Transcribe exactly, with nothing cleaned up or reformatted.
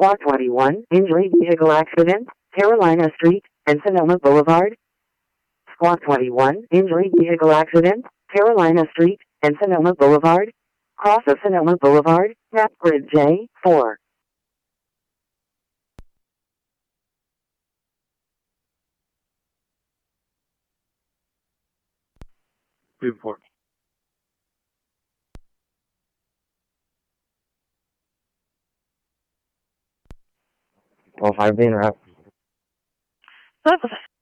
Squad twenty-one, injury vehicle accident, Carolina Street and Sonoma Boulevard. Squad twenty-one, injury vehicle accident, Carolina Street and Sonoma Boulevard. Cross of Sonoma Boulevard, map grid J four. Report. Well, if I've been route.